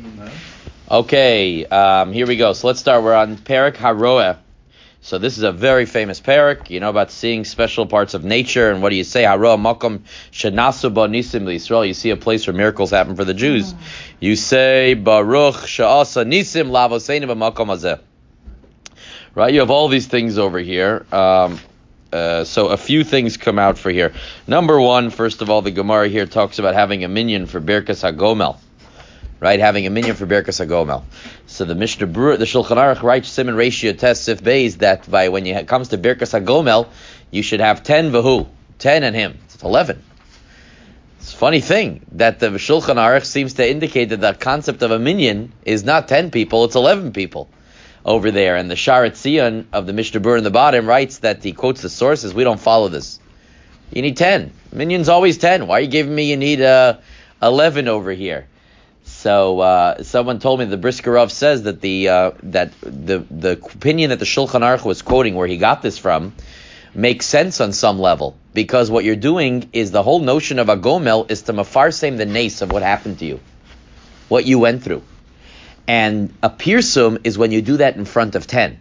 Okay, here we go. So let's start. We're on Perek Haroeh. So this is a very famous Perek. You know about seeing special parts of nature, and what do you say? Haroeh makom shenasu bo nisim l'Yisrael. You see a place where miracles happen for the Jews. You say Baruch she'asa nisim lavoseinu b'makom hazeh. Right? You have all these things over here. So a few things come out for here. Number one, first of all, the Gemara here talks about having a minyan for Birkas HaGomel. Right, having a minyan for Birkas HaGomel. So the Mishnah Berurah, the Shulchan Aruch writes Siman Ratio Tes Sif Beis that when it comes to Birkas HaGomel, you should have 10 vahu, 10 and him. It's 11. It's a funny thing that the Shulchan Aruch seems to indicate that the concept of a minyan is not 10 people, it's 11 people over there. And the Sharet Tzion of the Mishnah Berurah in the bottom writes that he quotes the sources, we don't follow this. You need 10. Minyan's always 10. Why are you giving me you need 11 over here? So someone told me the Brisker Rav says that the opinion that the Shulchan Aruch was quoting, where he got this from, makes sense on some level, because what you're doing is the whole notion of a gomel is to mafarsem the nace of what happened to you, what you went through, and a pirsum is when you do that in front of 10.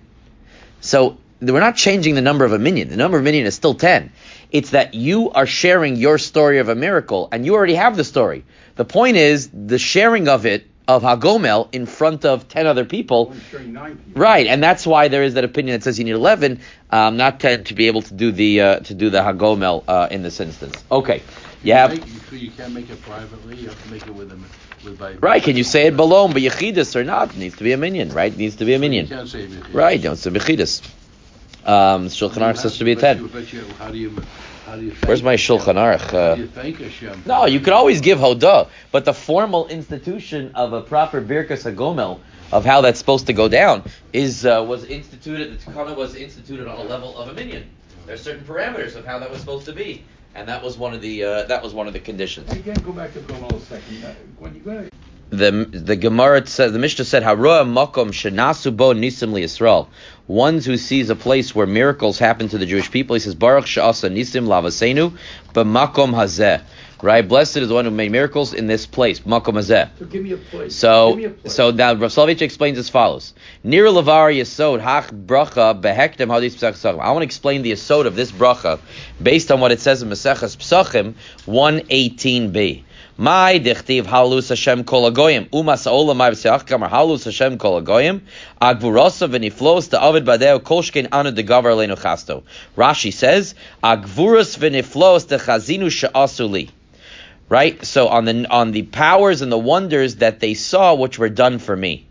So we're not changing the number of a minyan. The number of minyan is still 10. It's that you are sharing your story of a miracle, and you already have the story. The point is the sharing of it, of Hagomel, in front of 10 other people. Right, and that's why there is that opinion that says you need 11, not 10, to be able to do the Hagomel in this instance. Okay. You can't make it privately, you have to make it with right, can you say it below, but Yechidus or not? It needs to be a minyan, right? It needs to be a minyan. You can't say Yechidus. Right, don't say Yechidus. Shulchan Aruch says to be a 10. How do you Where's my Shulchan Aruch? How do you thank Hashem? No, you could always give Hodah, but the formal institution of a proper Birkas HaGomel, of how that's supposed to go down, was instituted. The Takana was instituted on a level of a minyan. There are certain parameters of how that was supposed to be, and that was one of the conditions. Again, go back to Gomel a second. When you go. The Gemara says, the Mishnah said, Haroeh makom shenasu bo nisim liYisrael. One who sees a place where miracles happen to the Jewish people, he says, Baruch she'asa nisim lavaseinu b'makom hazeh. Right? Blessed is the one who made miracles in this place, makom hazeh. So give me a place. So now Rav Soloveitch explains as follows: Nir levar yesod hach bracha behektem hadis pesach psachim. I want to explain the yesod of this bracha based on what it says in Maseches Psachim 118b. My dichtiv halus Hashem kol hagoyim umas ha'olam ma'avseach kamar halus Hashem kol hagoyim agvurosa v'niflos ta'avid badeo kolshkein anu degavar leinu chasto. Rashi says agvuros v'niflos techazinu she'asu li. Right, so on the powers and the wonders that they saw, which were done for me.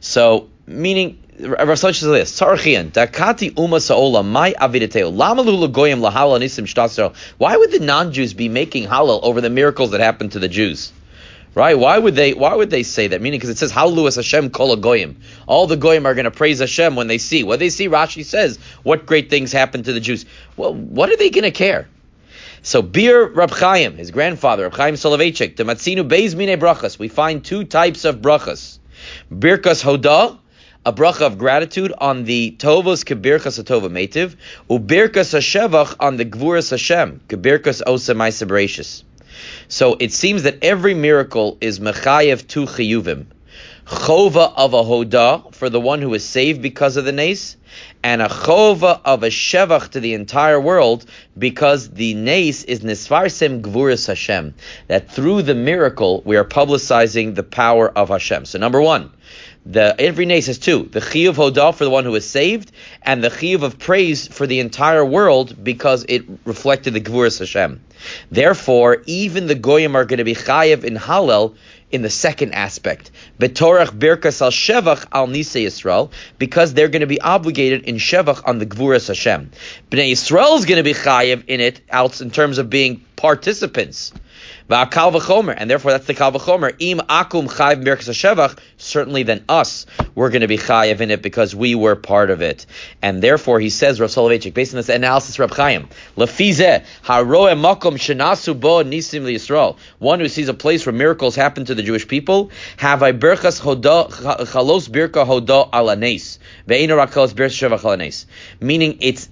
So meaning, Rav says this: Tzarchian dakati umas ha'olam my avideteu lamalu legoyim lahalal nisim shtasel. Why would the non-Jews be making halal over the miracles that happened to the Jews? Right? Why would they say that? Meaning, because it says Halu es Hashem kol hagoyim. All the goyim are going to praise Hashem when they see what they see. Rashi says what great things happened to the Jews. Well, what are they going to care? So Bir Rab Chaim, his grandfather, Rab Chaim Soloveitchik, the Matzinu Beis Mine Brachas. We find two types of brachas: Birkas Hodah, a bracha of gratitude on the Tovos Kebirkas Atova Meitiv, Ubirkas Hashevach on the Gvuras Hashem, Kebirkas Osa Maisa Bereshis. So it seems that every miracle is Mechayev tu Chiyuvim. Chova of a Hodah for the one who is saved because of the nace, and a chova of a shevach to the entire world because the nace is nisfarsim gvuras Hashem. That through the miracle we are publicizing the power of Hashem. So number one, every nace has two: the chiyuv hodah for the one who is saved, and the chiyuv of praise for the entire world because it reflected the gvuras Hashem. Therefore, even the goyim are going to be chayev in Hallel in the second aspect, betorach birkas al shevach al nisei Yisrael, because they're going to be obligated in shevach on the gvuras Hashem. Bnei Yisrael is going to be chayev in it out in terms of being participants. Kal v'chomer, and therefore that's the kal v'chomer. Im akum chayiv birkas hashevach. Certainly, then us, we're going to be chayiv in it because we were part of it, and therefore he says, Rav Soloveitchik, based on this analysis, Rab Chaim, lefizeh haroeh makom shenasu bo nisim liYisrael. One who sees a place where miracles happen to the Jewish people, have a birkas hodah chalos birka hodah alanes ve'ino rak chalos birkas shevach alanes. Meaning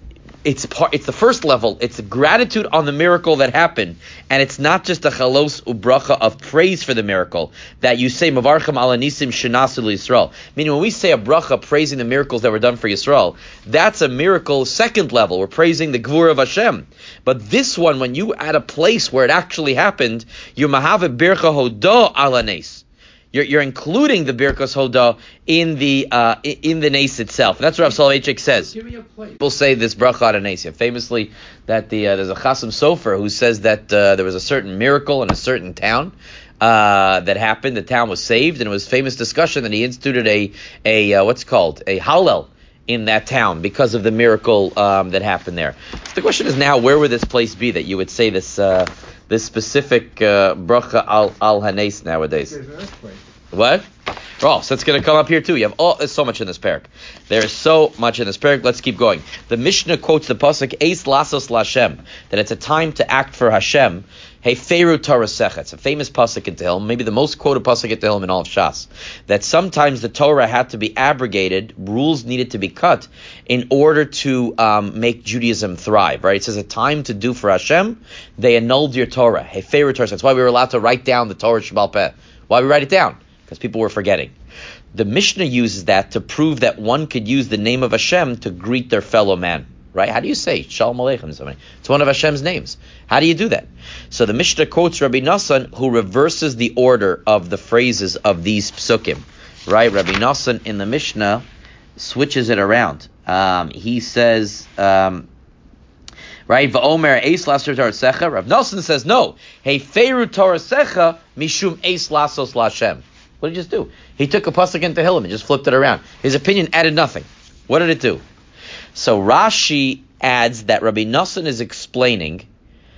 it's the first level. It's gratitude on the miracle that happened, and it's not just a chalos ubracha of praise for the miracle that you say mavarchem ala nisim shenasu Yisrael. Meaning, when we say a bracha praising the miracles that were done for Yisrael, that's a miracle second level. We're praising the gvura of Hashem. But this one, when you at a place where it actually happened, you mahave bircha hoda ala nes. You're including the Birkas Hoda in the nace itself. And that's what Rav Soloveitchik says. People say this bracha on a nace. Famously, that there's a Chasam Sofer who says that there was a certain miracle in a certain town that happened. The town was saved, and it was famous discussion that he instituted a what's called a Hallel in that town because of the miracle that happened there. So the question is now, where would this place be that you would say this specific bracha al hanes nowadays? There's an earthquake. What? Oh, so it's going to come up here too. There's so much in this parak. There is so much in this parak. Let's keep going. The Mishnah quotes the pasuk Eis Lasos Lashem, that it's a time to act for Hashem. Heferu Torasecha. It's a famous pasuk in Tehillim, maybe the most quoted pasuk in Tehillim in all of Shas. That sometimes the Torah had to be abrogated, rules needed to be cut in order to make Judaism thrive. Right? It says a time to do for Hashem. They annulled your Torah. Heferu Torasecha. That's why we were allowed to write down the Torah Shebal Peh. Why we write it down? Because people were forgetting. The Mishnah uses that to prove that one could use the name of Hashem to greet their fellow man. Right? How do you say Shalom Aleichem? It's one of Hashem's names. How do you do that? So the Mishnah quotes Rabbi Nassan, who reverses the order of the phrases of these psukim. Right? Rabbi Nassan in the Mishnah switches it around. He says, right? Va'omer eis laser Torasecha. Rav Nassan says no. Heferu Torasecha mishum eis lasos lashem. What did he just do? He took a pasuk in Tehillim and just flipped it around. His opinion added nothing. What did it do? So Rashi adds that Rabbi Nassan is explaining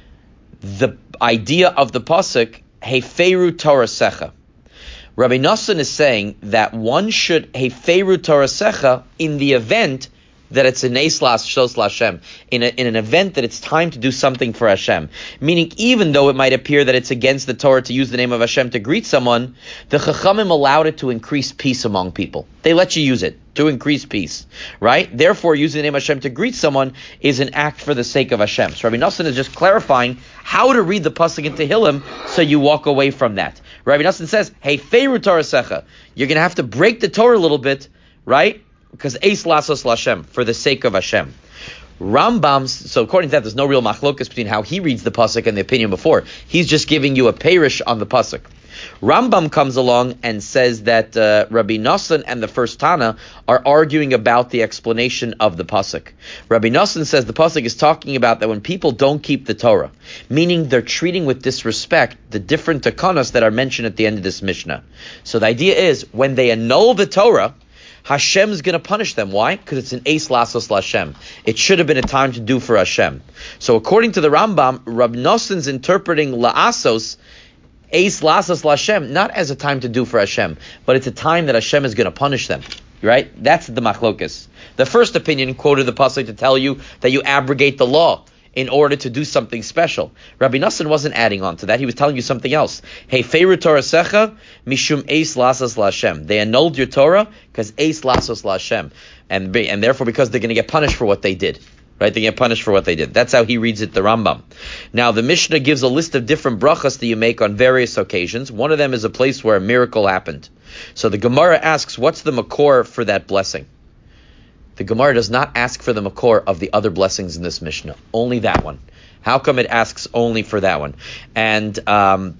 the idea of the pasuk Heferu Torasecha. Rabbi Nassan is saying that one should Heferu Torasecha in the event that it's an Eis Shos Lashem, in an event that it's time to do something for Hashem. Meaning, even though it might appear that it's against the Torah to use the name of Hashem to greet someone, the Chachamim allowed it to increase peace among people. They let you use it to increase peace, right? Therefore, using the name of Hashem to greet someone is an act for the sake of Hashem. So Rabbi Nassan is just clarifying how to read the pasuk in Tehillim so you walk away from that. Rabbi Nassan says, "Hey, Feru Torasecha, you're going to have to break the Torah a little bit, right? Because Eis Lasos Lashem, for the sake of Hashem." Rambam, so according to that, there's no real machlokas between how he reads the pasuk and the opinion before. He's just giving you a peirush on the pasuk. Rambam comes along and says that Rabbi Nassan and the first Tana are arguing about the explanation of the pasuk. Rabbi Nassan says the pasuk is talking about that when people don't keep the Torah, meaning they're treating with disrespect the different takanos that are mentioned at the end of this Mishnah. So the idea is, when they annul the Torah, Hashem's going to punish them. Why? Because it's an Eis Lasos Lashem. It should have been a time to do for Hashem. So according to the Rambam, Rab Noson's interpreting La'asos, Eis Lasos Lashem, not as a time to do for Hashem, but it's a time that Hashem is going to punish them. Right? That's the machlokas. The first opinion quoted the pasuk to tell you that you abrogate the law in order to do something special. Rabbi Nassan wasn't adding on to that. He was telling you something else. Hey, Feru Torasecha mishum Eis Lasos Lashem. They annulled your Torah because Eis Lasos Lashem. And therefore because they're going to get punished for what they did. Right? They get punished for what they did. That's how he reads it, the Rambam. Now, the Mishnah gives a list of different brachas that you make on various occasions. One of them is a place where a miracle happened. So the Gemara asks, what's the makor for that blessing? The Gemara does not ask for the makor of the other blessings in this Mishnah. Only that one. How come it asks only for that one? And by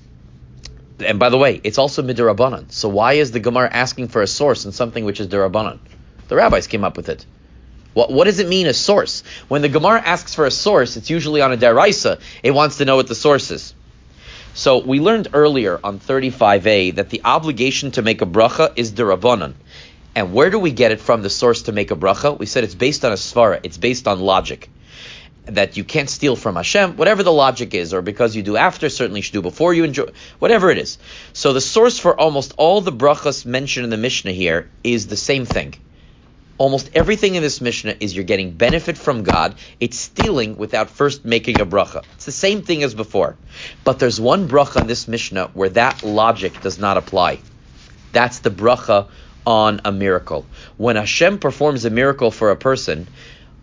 the way, it's also midrabanan. So why is the Gemara asking for a source in something which is derabanan? The rabbis came up with it. What does it mean, a source? When the Gemara asks for a source, it's usually on a deraisa. It wants to know what the source is. So we learned earlier on 35a that the obligation to make a bracha is derabanan. And where do we get it from, the source to make a bracha? We said it's based on a svara. It's based on logic. That you can't steal from Hashem, whatever the logic is, or because you do after, certainly you should do before you enjoy, whatever it is. So the source for almost all the brachas mentioned in the Mishnah here is the same thing. Almost everything in this Mishnah is you're getting benefit from God. It's stealing without first making a bracha. It's the same thing as before. But there's one bracha in this Mishnah where that logic does not apply. That's the bracha on a miracle. When Hashem performs a miracle for a person,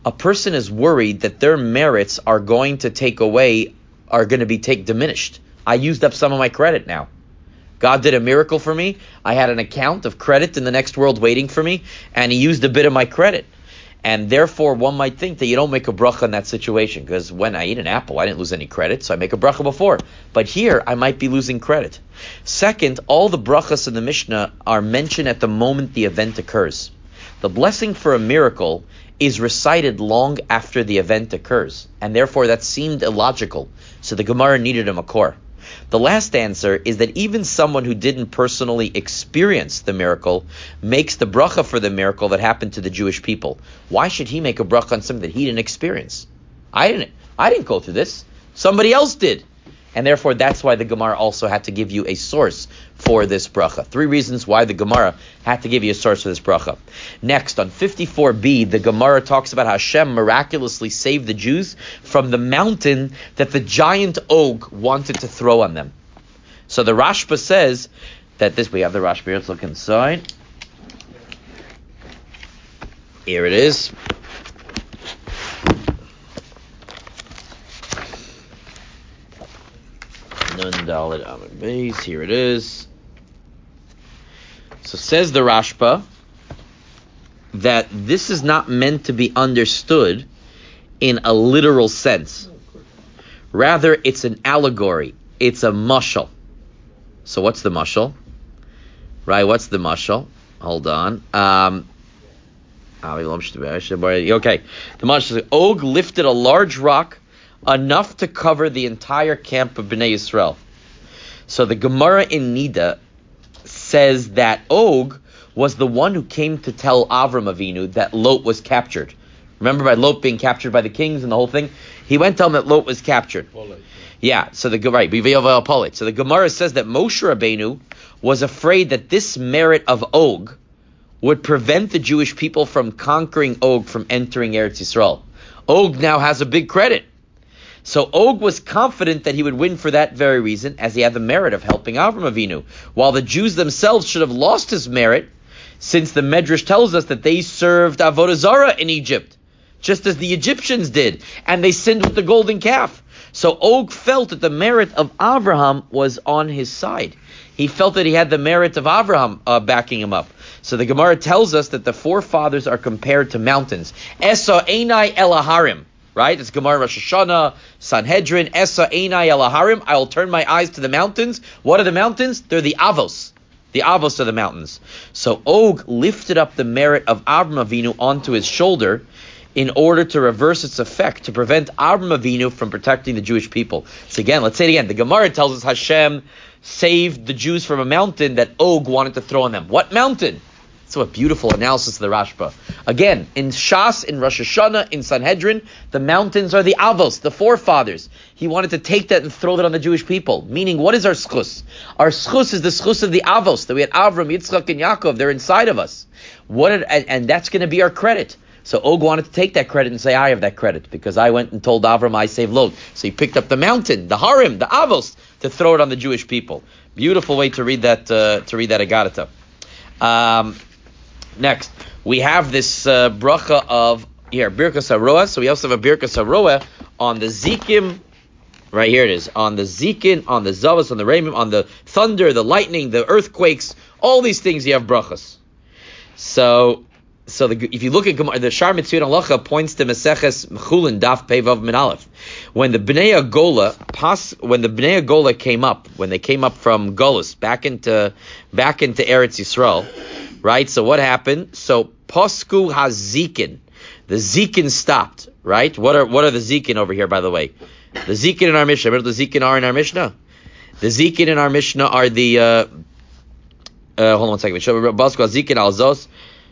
a person is worried that their merits are going to be diminished. I used up some of my credit now. God did a miracle for me. I had an account of credit in the next world waiting for me, and he used a bit of my credit. And therefore, one might think that you don't make a bracha in that situation, because when I eat an apple, I didn't lose any credit, so I make a bracha before. But here, I might be losing credit. Second, all the brachas in the Mishnah are mentioned at the moment the event occurs. The blessing for a miracle is recited long after the event occurs, and therefore that seemed illogical. So the Gemara needed a makor. The last answer is that even someone who didn't personally experience the miracle makes the bracha for the miracle that happened to the Jewish people. Why should he make a bracha on something that he didn't experience? I didn't go through this. Somebody else did. And therefore, that's why the Gemara also had to give you a source for this bracha. 3 reasons why the Gemara had to give you a source for this bracha. Next, on 54b, the Gemara talks about how Hashem miraculously saved the Jews from the mountain that the giant Og wanted to throw on them. So the Rashba says that we have the Rashba here. Let's look inside. Here it is. Nun Dalet Amud Beis. Here it is. So says the Rashba that this is not meant to be understood in a literal sense. Rather, it's an allegory. It's a mashal. So what's the mashal? Right, what's the mashal? Hold on. Okay. The mashal is Og lifted a large rock enough to cover the entire camp of Bnei Yisrael. So the Gemara in Nida says that Og was the one who came to tell Avram Avinu that Lot was captured. Remember by Lot being captured by the kings and the whole thing? He went to tell him that Lot was captured. Yeah, so the Gemara says that Moshe Rabbeinu was afraid that this merit of Og would prevent the Jewish people from conquering Og from entering Eretz Yisrael. Og now has a big credit. So Og was confident that he would win for that very reason, as he had the merit of helping Avram Avinu, while the Jews themselves should have lost his merit, since the Medrash tells us that they served Avodah Zarah in Egypt, just as the Egyptians did, and they sinned with the golden calf. So Og felt that the merit of Avraham was on his side. He felt that he had the merit of Avraham backing him up. So the Gemara tells us that the forefathers are compared to mountains. Esa Einai Elaharim. Right? It's Gemara Rosh Hashanah, Sanhedrin, Esa Einai Elaharim. I will turn my eyes to the mountains. What are the mountains? They're the Avos. The Avos are the mountains. So Og lifted up the merit of Avram Avinu onto his shoulder in order to reverse its effect, to prevent Avram Avinu from protecting the Jewish people. So again, let's say it again. The Gemara tells us Hashem saved the Jews from a mountain that Og wanted to throw on them. What mountain? So a beautiful analysis of the Rashba. Again, in Shas, in Rosh Hashanah, in Sanhedrin, the mountains are the Avos, the forefathers. He wanted to take that and throw that on the Jewish people. Meaning, what is our schus? Our schus is the schus of the Avos, that we had Avram, Yitzchak, and Yaakov. They're inside of us. And that's going to be our credit. So Og wanted to take that credit and say, I have that credit, because I went and told Avram I saved Lot. So he picked up the mountain, the Harim, the Avos, to throw it on the Jewish people. Beautiful way to read that Agadata. Next, we have this bracha of, here, Birkas HaRoah. So we also have a Birkas HaRoah on the Zikim, right here it is, on the Zikin, on the Zavas, on the Ramim, on the thunder, the lightning, the earthquakes, all these things you have brachas. If you look at the Shar Mitzvot Halacha points to Maseches Mechulin Daf Pevav Min Aleph. When the Bnei Agola came up, when they came up from Golus back into Eretz Yisrael, right? So what happened? So Posku HaZikin, the Zikin stopped, right? What are the Zikin over here, by the way? The Zikin in our Mishnah. What do the Zikin are in our Mishnah? The Zikin in our Mishnah are the hold on one second. Posku HaZikin Alzos.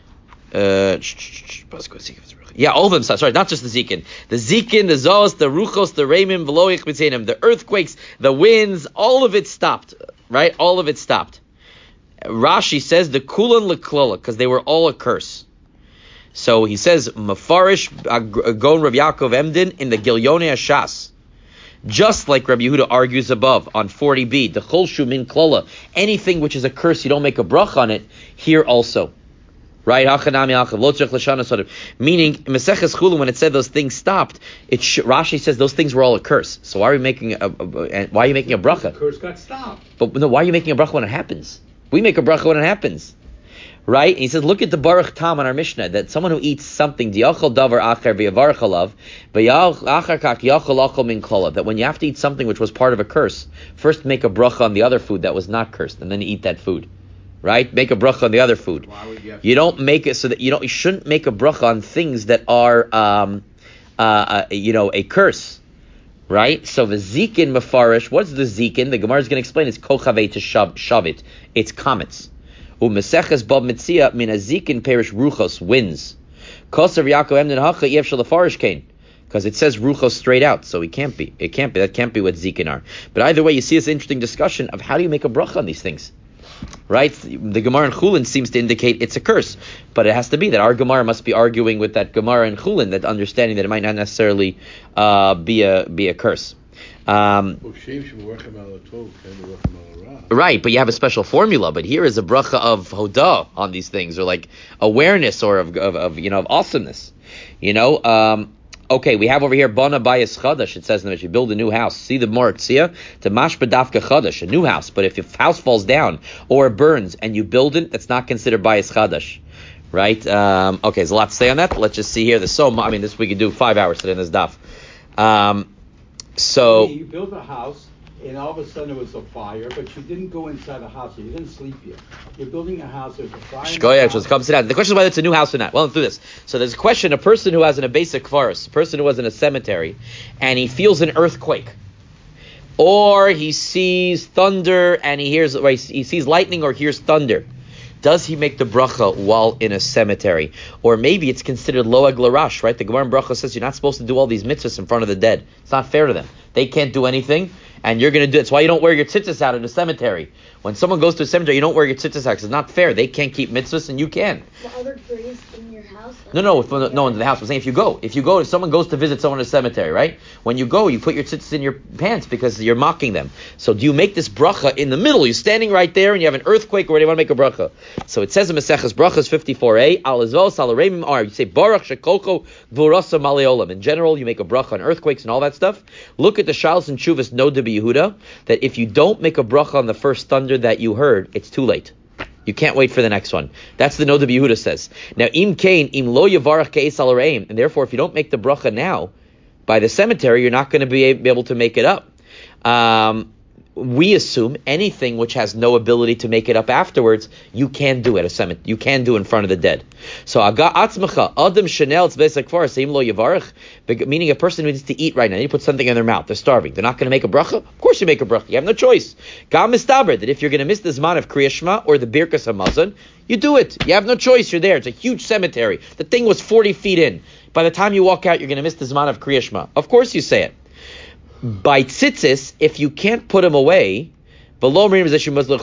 Yeah, all of them. Sorry, not just the Zikin. The Zikin, the Zos, the Ruchos, the Ramim, Veloich Mitzenim, the earthquakes, the winds, all of it stopped. Right? All of it stopped. Rashi says the Kulan Leklola, because they were all a curse. So he says, Mafarish Gon Rav Yaakov Emdin in the Gilyonei Hashas. Just like Rabbi Yehuda argues above on 40b, the Chol Shu Min Klola, anything which is a curse, you don't make a brach on it, here also. Right? Meaning, Maseches Chulin, when it said those things stopped, Rashi says those things were all a curse. So why are you making a bracha? The curse got stopped. But no, why are you making a bracha when it happens? We make a bracha when it happens. Right? And he says, look at the Baruch Tam on our Mishnah, that someone who eats something, that when you have to eat something which was part of a curse, first make a bracha on the other food that was not cursed, and then eat that food. Right? Make a bracha on the other food. You don't make it so that you shouldn't make a bracha on things that are, a curse. Right? So the zikin mafarish, what's the zikin? The Gemara is going to explain it's kochavei to shavit. It's comets. U'meseches bab mitzia min azikin perish ruchos, winds. Kosav Yaakov emden hacha yev shel afarish kain. Because it says ruchos straight out, so it can't be. That can't be what zikin are. But either way, you see this interesting discussion of how do you make a bracha on these things. Right? The Gemara in Chulin seems to indicate it's a curse, but it has to be that our Gemara must be arguing with that Gemara in Chulin, that understanding that it might not necessarily be a curse. Right, but you have a special formula. But here is a bracha of hodah on these things, or like awareness, or of awesomeness. Okay, we have over here Bana Bayis Chadash. It says in the Mishnah, you build a new house. See the Moratzia to Mash Badafka Chadash, a new house. But if your house falls down or burns and you build it, that's not considered Bayis Chadash, right? Okay, there's a lot to say on that. But let's just see here. This we could do 5 hours today in this daf. So you built a house, and all of a sudden it was a fire, but you didn't go inside the house. You didn't sleep yet. You're building a house. There's a fire. Come sit down. The question is whether it's a new house or not. Well, let's do this. So there's a question: a person who has in a basic forest, a person who was in a cemetery, and he feels an earthquake, or he sees thunder and he sees lightning or hears thunder. Does he make the bracha while in a cemetery? Or maybe it's considered loeg larash, right? The Gemara in Bracha says you're not supposed to do all these mitzvahs in front of the dead. It's not fair to them. They can't do anything, and you're going to do it. It's why you don't wear your tzitzis out in a cemetery. When someone goes to a cemetery, you don't wear your tzitzis out because it's not fair. They can't keep mitzvahs, and you can. The other priests in your house? No one's in the house. I'm saying if someone goes to visit someone in a cemetery, right? When you go, you put your tzitzis in your pants because you're mocking them. So do you make this bracha in the middle? You're standing right there and you have an earthquake or you want to make a bracha. So it says in Maseches Brachas 54a, Al-Azos, Al-Areimim are, you say, Baruch Shekolko Gvurasa Maleolam. In general, you make a bracha on earthquakes and all that stuff. Look at the Shalos and Chuvas Noda B'Yehuda, that if you don't make a bracha on the first thunder that you heard, it's too late. You can't wait for the next one. That's the Noda B'Yehuda says. Now, im kain, im lo yavarach ke'es al reim, and therefore, if you don't make the bracha now, by the cemetery, you're not going to be able to make it up. We assume anything which has no ability to make it up afterwards, you can do at a cemetery. You can do in front of the dead. So aga atzmacha adam shenel tzbesek kfar seim lo yavarach, meaning a person who needs to eat right now. You put something in their mouth. They're starving. They're not going to make a bracha. Of course, you make a bracha. You have no choice. Gam mistaber that if you're going to miss the zman of Kriya Shema or the Birkas Hamazon, you do it. You have no choice. You're there. It's a huge cemetery. The thing was 40 feet in. By the time you walk out, you're going to miss the zman of Kriya Shema. Of course, you say it. By tzitzis, if you can't put them away, however, when it comes to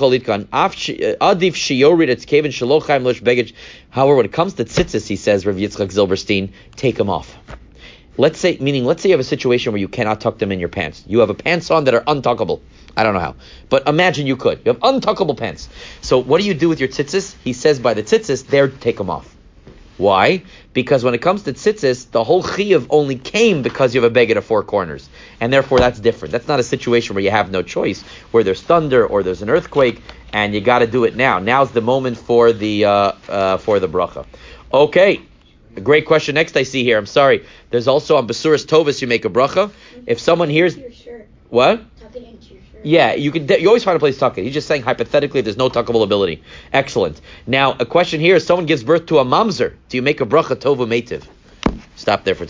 tzitzis, he says, Rav Yitzchak Zilberstein, take them off. Let's say you have a situation where you cannot tuck them in your pants. You have a pants on that are untuckable. I don't know how, but imagine you could. You have untuckable pants. So what do you do with your tzitzis? He says by the tzitzis, take them off. Why? Because when it comes to tzitzis, the whole chiyuv only came because you have a beged of four corners. And therefore that's different. That's not a situation where you have no choice, where there's thunder or there's an earthquake, and you got to do it now. Now's the moment for the bracha. Okay. A great question next I see here. I'm sorry. There's also on Basuras Tovas you make a bracha. If someone hears... What? Yeah, you always find a place to tuck it. He's just saying hypothetically there's no tuckable ability. Excellent. Now, a question here is someone gives birth to a mamzer. Do you make a bracha tova meitiv? Stop there for today.